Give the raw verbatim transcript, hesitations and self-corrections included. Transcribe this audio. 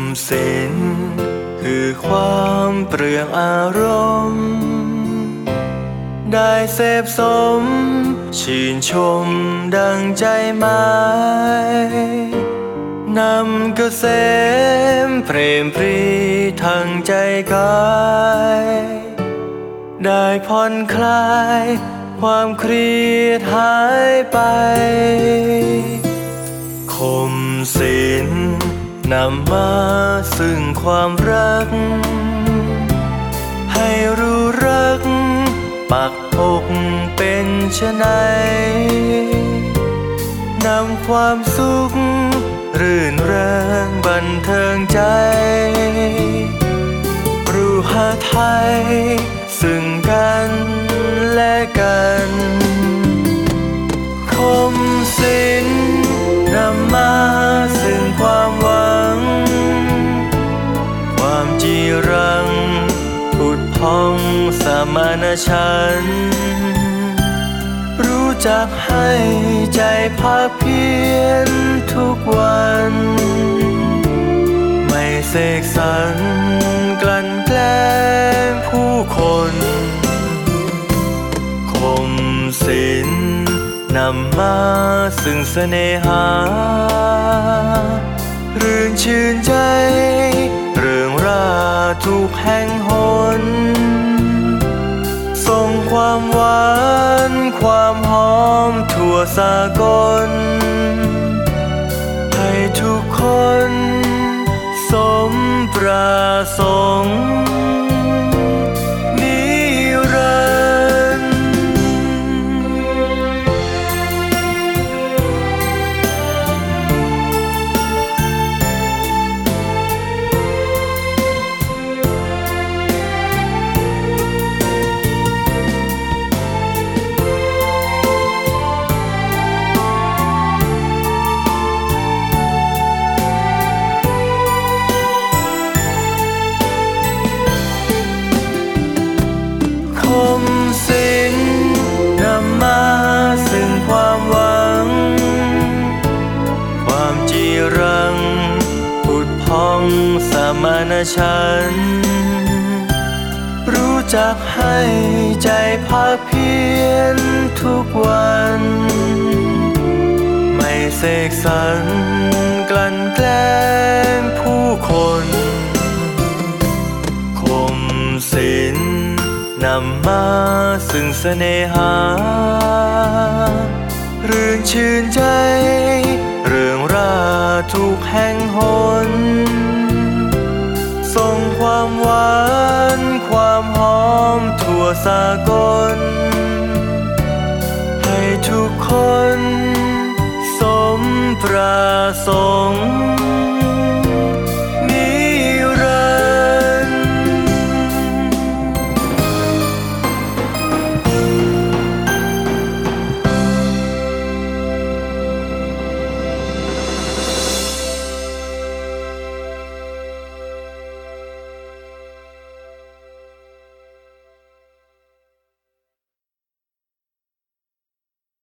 สินคือความเปลืองอารมณ์ได้เสพสมชื่นชมดังใจหมายนำเกษมเพรมปรีทั้งใจกายได้ผ่อนคลายความเครียดหายไปคมสินนำมาซึ่งความรักให้รู้รักปักอกเป็นไฉนนำความสุขรื่นเริงบันเทิงใจรู้หาไทยซึ่งกันและกันคมสินนำมาซึ่งความหวังความจีรังผุดพองสมานฉันท์รู้จักให้ใจภาคเพียรทุกวันไม่เสกสรรกลั่นแกล้งผู้คนคมสินนำมาซึ่งเสน่หารื่นชื่นใจเรื่องราวทุกแห่งหนส่งความหวานความหอมทั่วสากลให้ทุกคนสมปรารถนานิรันดร์คมสินนำมาซึ่งความหวังความจีรังผุดพองสมานฉันท์รู้จักให้ใจภาคเพียรทุกวันไม่เสกสรรกลั่นแกล้งผู้คนคมสินนำมาซึ่งเสน่หารื่นชื่นใจเรื่องราวทุกแห่งหนส่งความหวานความหอมทั่วสากลให้ทุกคนสมปรารถนา